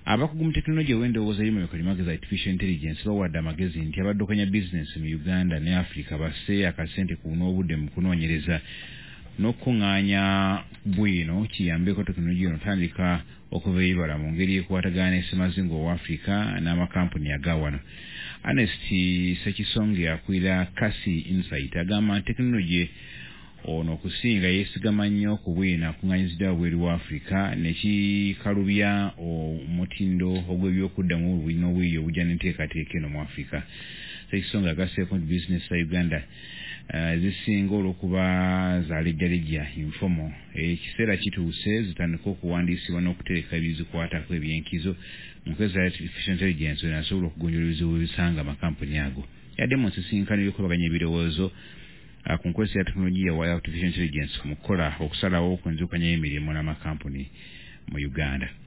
abakugu mu tekinologiya w'endowooza y'emyuka limagezi artificial intelligence bawadde amagezi nti abaddukanya bizinensi mu Uganda ne Africa basse akasente ku n'obudde mu kunoonyereza n'okuŋŋaanya bwino kiyambeko tekinologiya eno tandika okuva ebibala mu ngeri ekwatagana n'essemazinga owa Africa n'amakampuni agawano. Ernest Sekisonge akwira Kasi Insight agamba tekinologiya ono okusinga yeesigama nnyo ku bwina kuŋŋaanyiziddwa wabweru wa Africa nekikalubya omutindo ogw'ebyokuddamu bulina obwiri obujja n'enteekateeka eno mu Africa. Sekisonga agasseeko nti bizinesi za Uganda zisinga olw'okuba zaalejjalejja informal. Ekiseera kituuse zitandika okuwandiisibwa n'okutereka ebizikwatako ebyenkizo mu nkozi za artificial intelligence nasobola okugonjoola ebizibu ebisanga amakampuni ago. Yadde mu nsisinkano y'okwebaganya ebirowoozo ku nkozesa ya tekinologiya wa artificial intelligence mu kukola okusalawo okwenzukanya emirimu n'amakampuni mu Uganda.